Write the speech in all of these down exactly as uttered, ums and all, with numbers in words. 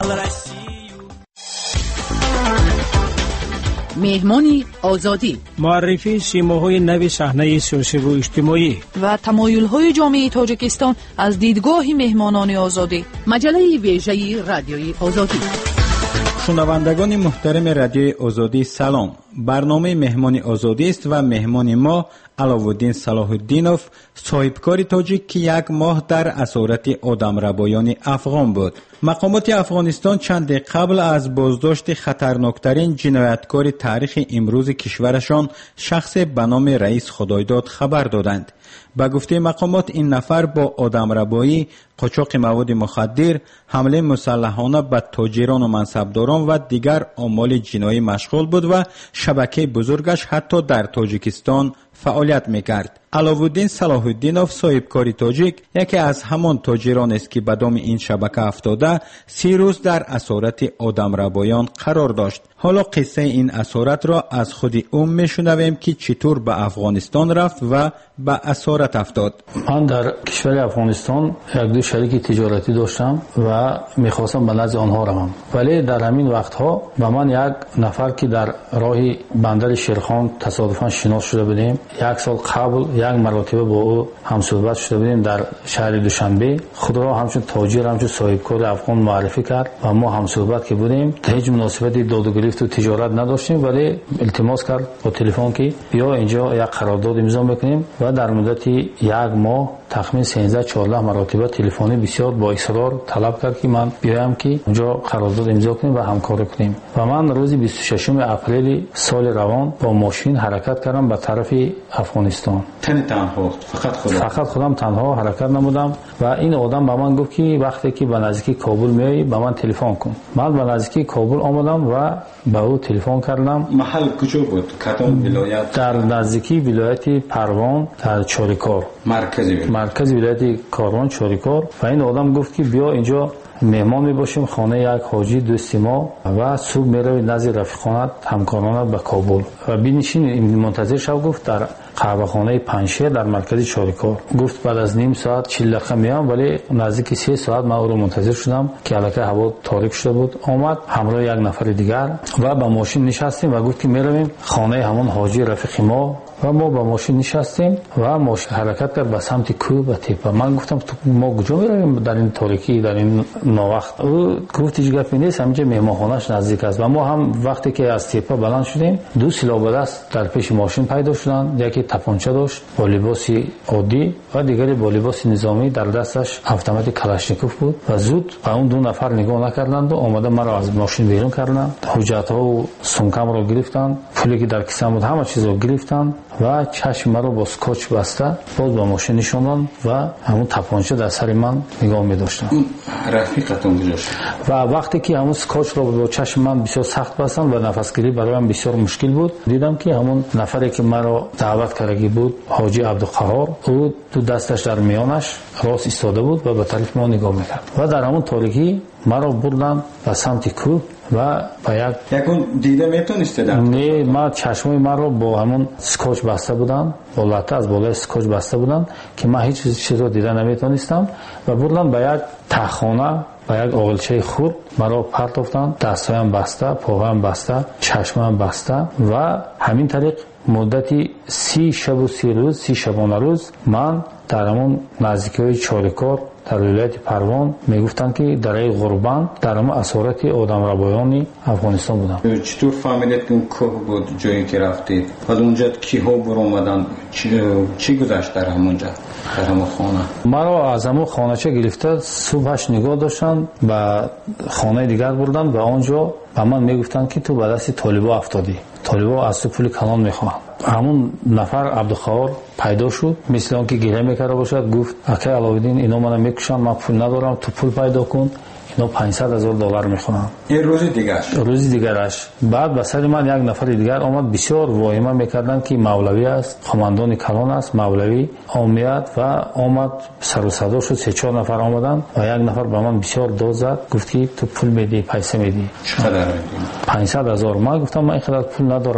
مهمانی آزادی، معرفی سیماهای نو صحنه سیاسی و اجتماعی و تمایل‌های جامعه تاجیکستان از دیدگاه مهمانان آزادی. مجله ویژه رادیوی آزادی. شنوندگان محترم رادیوی آزادی سلام. برنامه مهمانی آزادی است و مهمان ما علاءالدین صلاح الدینوف، صاحبکار تاجیک که یک ماه در اسارت آدمربایان افغان بود. مقامات افغانستان چند قبل از بازداشت خطرناکترین جنایتکار تاریخ امروز کشورشان، شخص به نام رئیس خدایداد، خبر دادند. به گفته مقامات این نفر با آدمربایی، قاچاق مواد مخدر، حمله مسلحانه به تاجران و منصبداران و دیگر اعمال جنایی مشغول بود و شبکه بزرگش حتی در تاجیکستان فعالیت میکرد. علاءالدین صلاح الدینوف، صاحبکار تاجیک، یکی از همان تاجران است که به دام این شبکه افتاده سی روز در اسارت آدمربایان قرار داشت. حالا قصه این اسارت را از خود او میشنویم که چطور به افغانستان رفت و به اسارت افتاد. من در کشور افغانستان یک دو شریک تجارتی داشتم و میخواستم به نزد آنها روم، ولی در همین وقتها به من یک نفر که در راه بندر شیرخان تصادفاً شناخته شده بودیم، یک سال قبل یک مرتبه با او همصحبت شده بودیم در شهر دوشنبه، خود را همچون تاجر، همچون صاحبکار افغان معرفی کرد و ما همصحبت که بودیم هیچ مناسبتی داد و گرفت و تجارت نداشتیم، ولی التماس کرد با تلفن که بیا اینجا یک قرارداد امضا میکنیم و در مدت یک ماه تخمین سیزده چهارده مرتبه تلفنی بسیار با اصرار طلب کرد که من بیایم که اونجا قرارداد امضا کنیم و همکاری کنیم. و من روز بیست و ششم اپریل سال روان با ماشین حرکت کردم به طرف افغانستان. تن تنها فقط خودم فقط خودم تنها حرکت نمودم و این آدم به من گفت که وقتی که به نزدیکی کابل میای به من تلفن کن. من به نزدیکی کابل آمدم و به او تلفن کردم. محل کجا بود؟ کدام ولایت؟ در نزدیکی ولایت پروان در چاریکار، مرکزی ولایت. مرکز ولایت کاروان چاریکار. و این آدم گفت که بیا اینجا مهمان میباشیم خانه یک حاجی دوست ما و صبح میروی نزد رفیقانت همکارانت به کابل و بنشین منتظر شو. گفت در قهوه خانه پنشه در مرکز چاریکار. گفت بعد از نیم ساعت چهل دقیقه میام، ولی نزدیک سه ساعت من او رو منتظر شدم که البته هوا تاریک شده بود. آمد همراه یک نفر دیگر و با ماشین نشستیم و گفت که میرویم خانه همون حاجی رفیق ما و ما با ماشین نشستیم و ماشین حرکت کرد به سمت کوه و تپه. من گفتم تو ما کجا میرویم در این تاریکی در این ناوقت؟ او گفت هیچ گپی نیست، همینجا مهمانخانه‌اش نزدیک است. و ما هم وقتی که از تپه بلند شدیم دو سلاح به دست در پیش ماشین پیدا شدن، یکی تپانچه داشت با لباس عادی و دیگری با لباس نظامی، در دستش اتومات کلاشنیکوف بود و زود به اون دو نفر نگاه نکردند و آمده مرا از ماشین بیرون کردند. حجت‌ها و سومکم رو گرفتند، پولی که در کیسم بود همه چیز رو گرفتند و چشم مرا با سکوچ بسته باز با ماشین نشوندن و همون تپانچه در سر من نگاه می داشتن. رفیقتون گذاشت و وقتی که همون سکوچ رو با چشم من بسیار سخت بستن و نفس گیری برایم بسیار مشکل بود، دیدم که همون نفری که مرا دعوت کرده بود حاجی عبدالقهار، او دو دستش در میانش راست ایستاده بود و به طرف ما نگاه میکرد و در همون تاریکی مرا بردن به سمت کوه و با یک یکون دیده میتونستیدم؟ نه، ما چشمای من رو با همون سکوچ بسته بودن، با لطه از بالای سکوچ بسته بودن که من هیچ چیز رو دیده نمیتونستم و بردن به یک تخانه و یک آغلچه خود مرا پرتافتن، دستایم بسته، پاهایم بسته، چشمم بسته و همین طریق مدتی سی شب و سی روز سی شبانه روز من در همون نزدیکی چاریکار در ولایت پروان میگفتن که در ای غربان در همون اسارت آدمربایان افغانستان بودم. چطور فهمیدید که اون کوه بود جایی که رفتید؟ از اونجا کیها برو اومدن؟ چی, چی گذشت در همونجا در همون خانه؟ مرا از همون خانه چه گرفته صبحش نگاه داشتن به خانه دیگر بردن و آنجا به من میگفتن که تو به دست طالبا افتادی، طالبا از تو پول کلان میخوان. همون نفر عبدالخوار پیدا شد، مثل اون که گله میکرده باشد، گفت اکه علاءالدین اینا منو میکشن، من پول ندارم، تو پول پیدا کن، اینا پانصد هزار دلار میخوان. این روز دیگرش روز دیگرش بعد به سر من یک نفر دیگر آمد، بسیار واهمه میکردن که مولوی است، خماندان کلان است، مولوی آمیت و آمد سر و صدا شد، سه چهار نفر آمدن و یک نفر به من بسیار داد زد، گفت که تو پول میدی، پیسه میدی. چقدر میدی؟ پانصد هزار. من گفتم من اینقدر پول ندارم.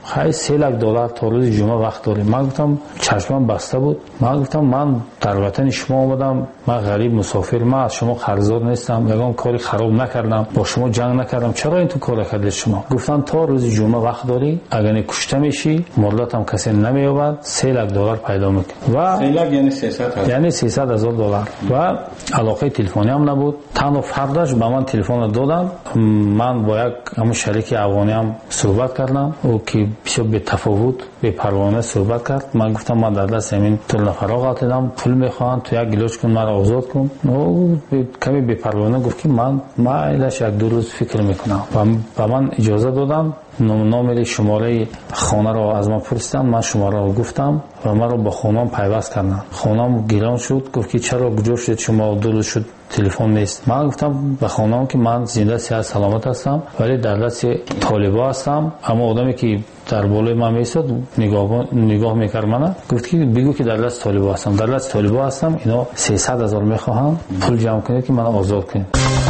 خیلی سه لک دلار تا روز جمعه وقت داریم. من گفتم چشمم بسته بود. من گفتم من در وطن شما آمدم، من غریب مسافر، من از شما قرضدار نیستم، یگان کاری خراب نکردم، با شما جنگ نکردم، چرا این تو کار کردید شما؟ گفتن تا روز جمعه وقت داری، اگر کشته میشی مهلت هم کسی نمییابد، سه لک دلار پیدا میکنی. و سه لک یعنی سیصد هزار یعنی سیصد هزار دلار. و علاقه تلفنی هم نبود. تنها فرداش به من تلفن دادن. من با یک همون شریک افغانی هم صحبت کردم، او که بسیار به تفاوت به پروانه صحبت کرد. من گفتم من در دست همین طول فراغ دادم، پول میخوان تو یک گلوچ کن مرا آزاد کن. او کمی به پروانه گفت که من ما ایلاش یک دو روز فکر میکنم و من اجازه دادم. نامه شماره خانه را از من پرسیدن، من شماره را گفتم و من را با خانم پیوست کردن. خانم گیران شد، گفت که چرا کجا شد شما دو روز شد تلفن نیست. من گفتم به خانم که من زنده صحت سلامت هستم ولی در دست طالبا هستم. اما آدمی که در بالای من میستاد نگاه نگاه میکرد منو، گفت که بگو که در دست طالبا هستم، در دست طالبا هستم، اینا سیصد هزار میخواهم، پول جمع کنید که من آزاد کنید.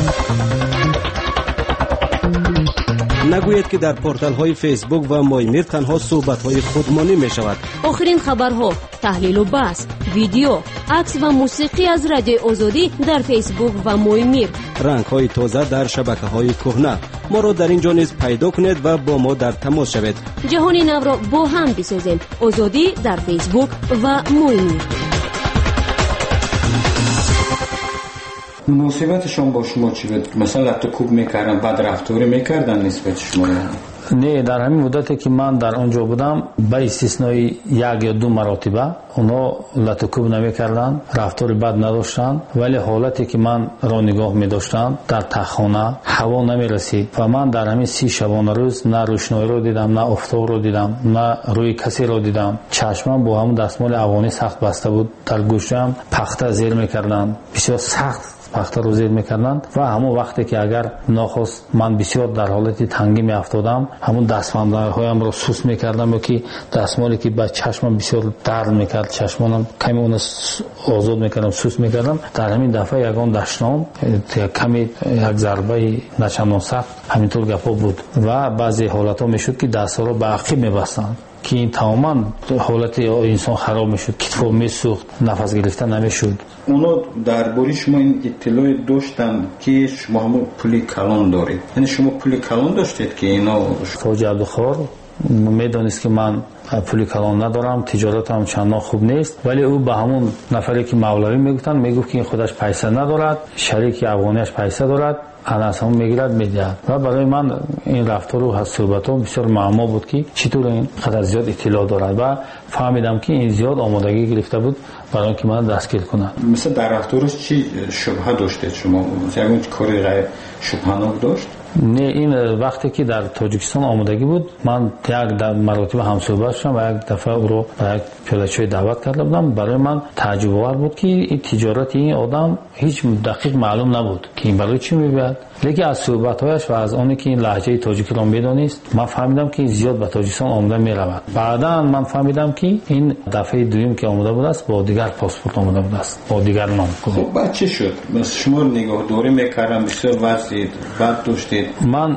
نگوید که در پورتال های فیسبوک و مایمیر تنها صحبت های خودمانی می شود. آخرین خبرها، تحلیل و بحث، ویدیو، عکس و موسیقی از رادیو آزادی در فیسبوک و مایمیر. رنگ های تازه در شبکه های کهنه. ما را در اینجا نیز پیدا کنید و با ما در تماس شوید. جهان نو را با هم بسازیم. آزادی در فیسبوک و مایمیر. مناسبت شما با شما چی بود؟ مثلا لطکوب میکردن بعد رفتاری میکردن نسبت شما؟ نه، در همین مدتی که من در آنجا بودم به استثنای یک یا دو مراتبه اونا لطکوب نمیکردن، رفتار بد نداشتن، ولی حالتی که من را نگاه میداشتن در تخانه هوا نمیرسید و من در همین سی شبانه روز نه روشنایی رو دیدم، نه آفتاب رو دیدم، نه روی کسی رو دیدم. چشمم با همون دستمال افغانی سخت بسته بود، در گوشم پخته زیر میکردن، بسیار سخت پخته رو زیر میکردن و همون وقتی که اگر ناخواست من بسیار در حالت تنگی می افتادم، همون دستمالهایم رو سوس میکردم و که دستمالی که با چشمم بسیار درد میکرد، چشمانم کمی اون آزاد میکردم، سوس میکردم. در همین دفعه یگان دشنام کمی یک ضربه نچندان سخت همینطور گپا بود و بعضی حالتها میشد که دستها رو به عقب میبستند که این تماما حالت انسان خراب میشد، کتفو میسوخت، نفس گرفتن نمیشد. اونا درباره شما این اطلاع داشتن که شما هم پول کلان دارید، یعنی شما پول کلان داشتید که اینا خواجه عبدالخوار میدونست که من پول کلان ندارم، تجارتم چندان خوب نیست، ولی او به همون نفری که مولوی میگفتن میگفت که این خودش پیسه ندارد، شریک افغانیش پیسه دارد، از هم میگیرد میدهد. و برای من این رفتار و صحبت ها بسیار معما بود که چطور این قدر زیاد اطلاع دارد و فهمیدم که این زیاد آمادگی گرفته بود برای اینکه من دستگیر کنند. مثلا در رفتارش چی شبهه داشتید شما؟ یعنی کاری غیر شبهه‌ناک داشت؟ نه، این وقتی که در تاجیکستان آمادگی بود من یک مراتب هم صحبت شدم و یک دفعه او رو به یک پیاده‌چوی دعوت کرده بودم. برای من تعجب آور بود که این تجارت این آدم هیچ دقیق معلوم نبود که این برای چی می‌بیاد، لیکن از صحبت‌هایش و از آنی که این لهجه تاجیکی را می‌دانست من فهمیدم که زیاد به تاجیکستان آمده می‌رود. بعداً من فهمیدم که این دفعه دوم که آمده بود است با دیگر پاسپورت آمده بود است، با دیگر نام. خب بعد چه شد؟ مثلا شما نگاهداری می‌کردم، بسیار وضعیت بد داشتید. من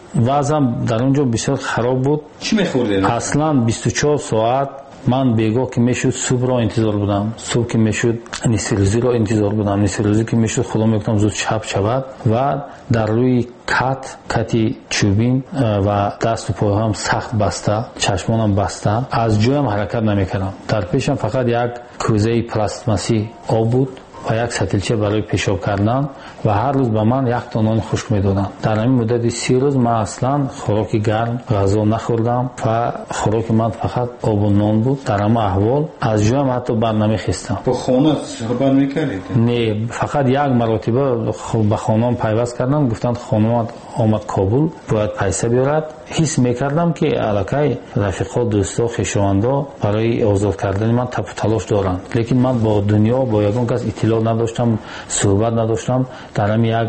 وضعم در اونجا بسیار خراب بود. چی می‌خوردید؟ اصلاً بیست و چهار ساعت من بیگاه که میشد صبح را انتظار بودم، صبح که میشد نصف روزی را انتظار بودم، نصف روزی که میشد خدا میگفتم زود شب شود و در روی کت کتی چوبین و دست و پای هم سخت بسته، چشمانم بسته، از جایم حرکت نمیکردم. در پیشم فقط یک کوزه پلاستماسی آب بود و یک سطلچه برای پیشاب کردن و هر روز به من یک تا نان خشک میدادن. در همین مدت سی روز من اصلا خوراک گرم غذا نخوردم و خوراک من فقط آب و نان بود. در همه احوال از جایم حتی بر نمیخیستم. با خانه صحبت میکردید؟ نه، فقط یک مرتبه به خانم پیوست کردم، گفتند خانم آمد کابل باید پیسه بیارد. حس میکردم که علاقه رفیقا، دوستا، خویشاوندا برای آزاد کردن من تپ و تلاش دارند، لیکن من با دنیا با یگان کس اطلاع نداشتم، صحبت نداشتم. در همین یک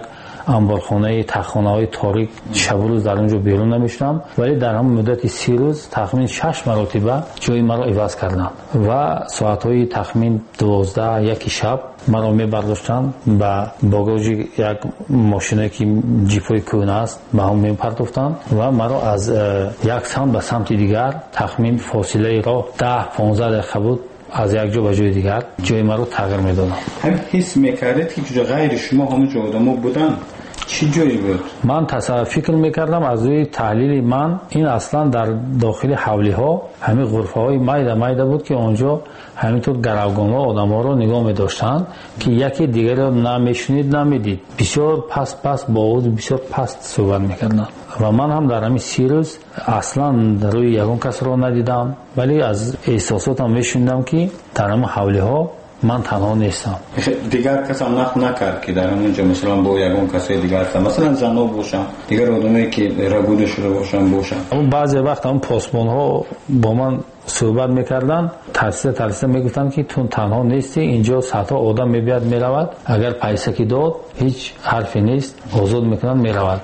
انبارخانه تخخانه‌های تاریک شب و روز در اونجا بیرون نمیشدم، ولی در همون مدت سی روز تخمین شش مرتبه جای مرا عوض کردند و ساعت‌های تخمین دوازده یک شب مرا میبرداشتند به باگاژ یک ماشینی که جیپای کهنه است به هم میپرداختند و مرا از یک سمت به سمت دیگر تخمین فاصله راه ده پانزده دقیقه بود، از یک جا به جای دیگر جای مرا تغییر میدادند. هم حس میکردید که جا غیر شما همونجا آدما بودن؟ چی جایی بود؟ من تصور فکر میکردم از روی تحلیل من این اصلا در داخل حولی ها همین غرفه های مایده مایده بود که اونجا همینطور گروگان ها آدم ها رو نگاه میداشتن که یکی دیگر رو نمیشنید نمیدید، بسیار پس پس با آواز بسیار پست صحبت میکردن و من هم در همین سی روز اصلا روی یگان کس رو ندیدم، ولی از احساساتم میشوندم که در همین حولی ها من تنها نیستم. دیگر کس هم نقل نکرد که در اونجا مثلا با یگان کسی دیگر هستن، مثلا زنها باشن، دیگر آدمایی که رگوده شده باشن باشن. اون بعضی وقت هم پاسبان ها با من صحبت میکردن، ترسیده ترسیده میگفتن که تو تنها نیستی، اینجا صدها آدم میبیاد میرود، اگر پیسه کی داد هیچ حرفی نیست، آزاد میکنن میرود.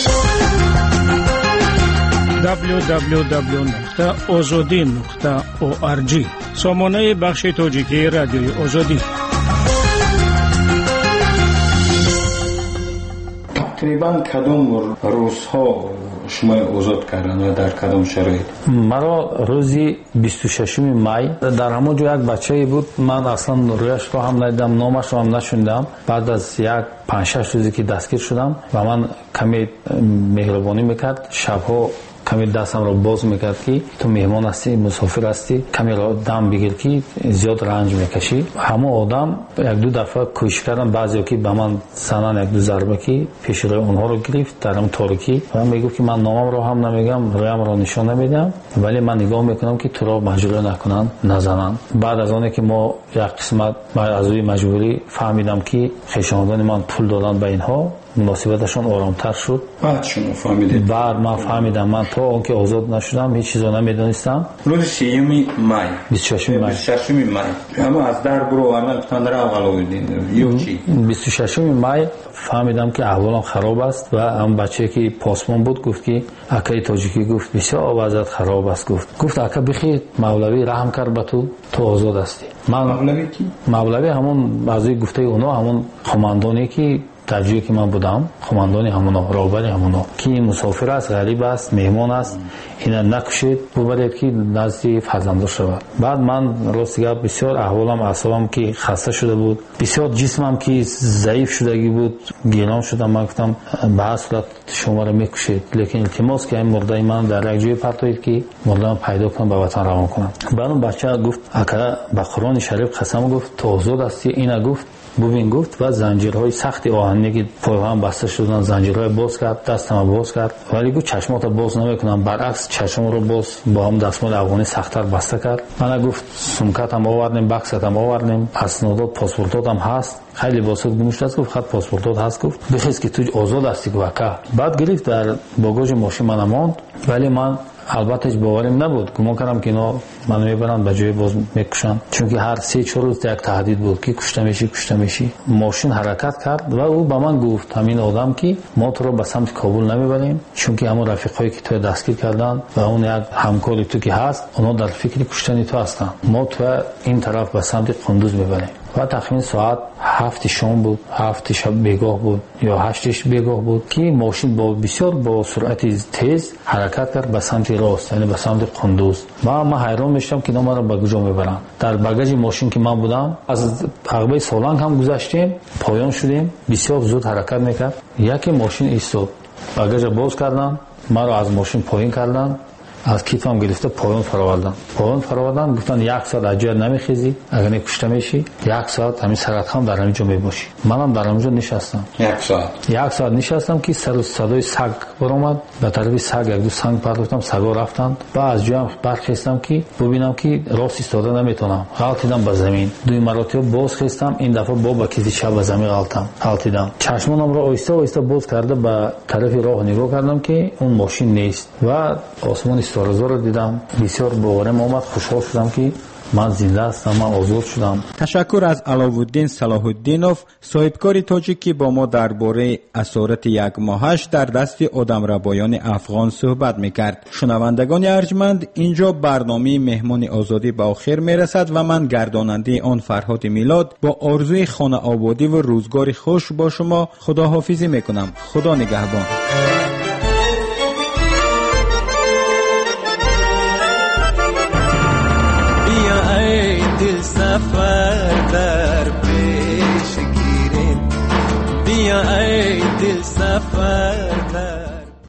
دبلیو دبلیو دبلیو نقطه آزادی نقطه او آر جی سامانه بخش تاجیکی رادیوی آزادی. تقریبا کدام روزها شما آزاد کردن و در کدام شرایط؟ مرا روزی بیست و ششم می در همون جا یک بچه بود، من اصلا رویش رو هم ندیدم، نامش رو هم نشوندم. بعد از یک پنج شش روزی که دستگیر شدم و من کمی مهربانی میکرد، شبها کمی دستم رو باز میکرد که تو مهمان هستی، مسافر هستی، کمی رو دم بگیر که زیاد رنج میکشی. همه آدم یک دو دفعه کوشش کردن، بعضی که به من زنان یک دو ضربه که پیش روی اونها رو گرفت در اون تاریکی و من میگم که من نامم رو هم نمیگم، رویم رو نشون نمیدم، ولی من نگاه میکنم که تو رو مجبور نکنن نزنن. بعد از اون که ما یک قسمت بعد از روی مجبوری فهمیدم که خویشاوندان من پول دادن به اینها، مناسبتشون آرامتر شد. بعد شما فهمیدید؟ بعد من فهمیدم، من تا اون که آزاد نشدم هیچ چیزو نمیدونستم. روز سیوم می بیست و ششم می بیست و ششم می اما از در برو ورنه گفتن را اولویدین یا چی؟ بیست و ششم می فهمیدم که احوالم خراب است و هم بچه که پاسبان بود گفت که اکای تاجیکی گفت بسیار وضعیت خراب است، گفت گفت اکا بخیر مولوی رحم کرد به تو، تو آزاد هستی. من مولوی کی؟ مولوی همون از گفته اونا همون قماندانی که در جایی که من بودم، قماندانی همونا، راهبری همونا که این مسافر است، غریب است، مهمان است، اینا نکشید ببرید که نزد فرزندش شود. بعد من راستیگه بسیار احوالم اعصابم که خسته شده بود، بسیار جسمم که ضعیف شدگی بود، گیلان شدم. من گفتم به هر صورت شما رو میکشید، لیکن التماس که این مرده من در یک جای پرتایید که مرده من پیدا کنم به وطن روان کنم. بعد اون بچه گفت اکا به قرآن شریف قسم گفت تو آزاد هستی. اینا گفت ببین گفت و زنجیرهای سختی آهنی که پایم بسته شدن زنجیرهای باز کرد، دستم باز کرد، ولی گفت چشماتو باز نمیکنم، برعکس چشم رو باز با هم دستمال افغانی سخت‌تر بسته کرد. من گفت سمکتم آوردیم، بکستم آوردیم، اسنادات پاسپورتاتم هست، خیلی واسط گمشته است. گفت خط پاسپورتات هست، گفت بخیز که تو آزاد هستی. گفت بعد گرفت در باگاژ ماشین من ماند، ولی من البته هیچ باوریم نبود، گمان کردم که اینا منو میبرن به جای باز میکشن، چون که هر سه چهار روز یک تهدید بود که کشته میشی کشته میشی. ماشین حرکت کرد و او به من گفت همین آدم که ما تو رو به سمت کابل نمیبریم، چون که همون رفیقایی که تو دستگیر کردن و اون یک همکاری تو که هست اونا در فکر کشتن تو هستن، ما تو این طرف به سمت قندوز میبریم. و تقریبا ساعت هفت شام بود، هفت شب بیگاه بود یا هشتش بیگاه بود که ماشین با بسیار با سرعت تیز حرکت کرد به سمت راست، یعنی به سمت قندوز. و من حیران میشم که ما رو به کجا میبرن. در باگاژ ماشین که من بودم از عقبه سالنگ هم گذشتیم، پایان شدیم، بسیار زود حرکت میکرد. یکی ماشین ایستاد، باگاژ باز کردن، ما رو از ماشین پایین کردن، از کیفم گرفته پایان فراوردن پایان فراوردن گفتن یک ساعت اجازه نمیخیزی، اگر نکشته میشی یک ساعت همین سرت هم در همینجا میباشی. منم در همینجا نشستم یک ساعت یک ساعت نشستم که سر صدای سگ برآمد، به طرف سگ یک دو سنگ پرتافتم، سگا رفتن. بعد از جام برخاستم که ببینم که راست ایستاده نمیتونم، غلطیدم به زمین. دوی مراتب باز خستم، این دفعه با با کسی چپ به زمین غلطم غلطیدم. چشمانم رو آیسته آیسته باز کرده به طرف راه نگاه کردم که اون ماشین نیست و آسمان استارزا رو دیدم. بسیار باورم اومد، خوشحال شدم که من زنده هستم، من آزاد شدم. تشکر از علاءالدین صلاح الدینوف، صاحبکار تاجیکی با ما درباره اسارت یک ماهش در دست آدمربایان افغان صحبت میکرد. شنوندگان ارجمند، اینجا برنامه مهمان آزادی به آخر میرسد و من گرداننده آن فرهاد میلاد با آرزوی خانه آبادی و روزگار خوش با شما خداحافظی میکنم. خدا نگهبان. بیا ای دل سفر در پیش گیریم، بیا ای دل سفر